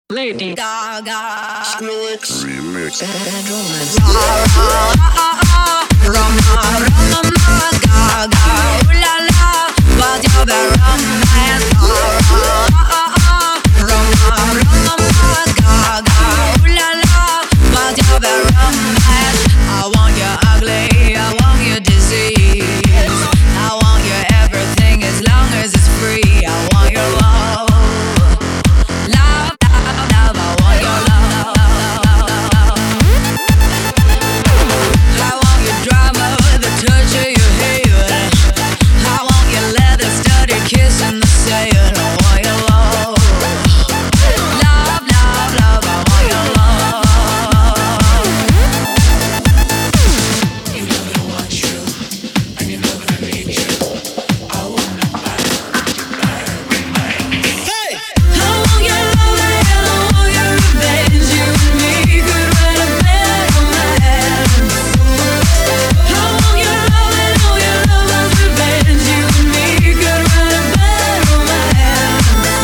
Lady Gaga. Skrillex Remix. Roma, Gaga. Ooh la la, what's your bad romance? Roma, Gaga. Ooh la la, what's your bad romance? I want you ugly, I want you disease, I want you everything as long as it's free. I want your love. Love, love, love, I want your love. I want your drama, the touch of your hair. I want your leather studded kiss in the sand. I want your love. Love, love, love, I want your love. You know that I want you, and you know that I need you. I wanna Hey! I want your love and I want your revenge. You and me could write a bad romance. I want your love and all your love's revenge. You and me could write a bad romance.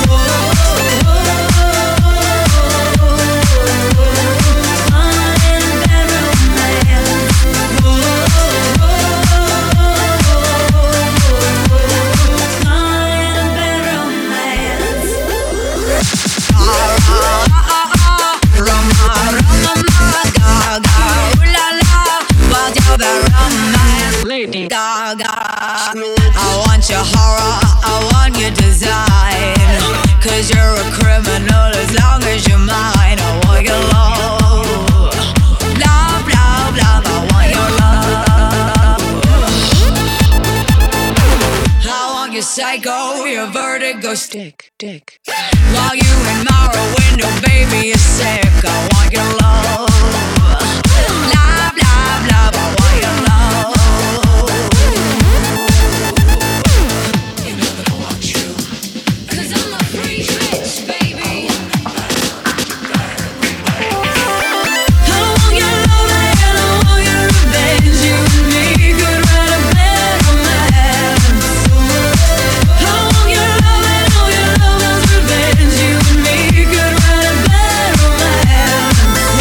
Lady Gaga. I want your horror, I want your design, 'cause you're a criminal as long as you're mine. I want your love. Love, love, love, I want your love. I want your psycho, your vertigo stick, dick. While you admire a window, baby, you're sick. I want your love. Love, love, love, I want your love. You know that I want you. 'Cause I'm a free bitch, baby. I want your love and I want your revenge. You and me could write a bad romance. I want your love and all your love's revenge. You and me could write a bad romance.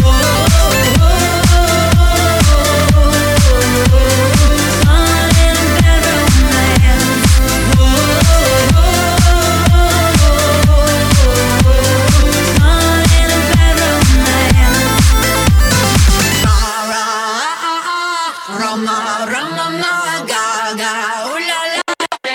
Roma, Roma, Gaga, ooh la la.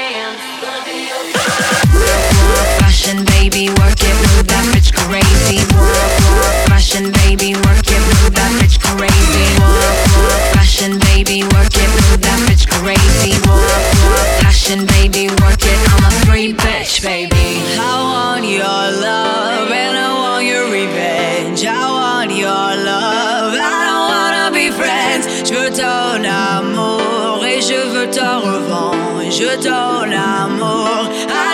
Fashion, baby, work it, move that bitch crazy. Fashion, baby, work it, move that bitch crazy. Fashion, baby, work it, move that bitch crazy. Fashion, baby, work it, I'm a free bitch, baby. I want your love and I want your revenge. I want your love, I don't wanna be friends. Je veux ton amour et je veux ta revanche. Je veux ton amour.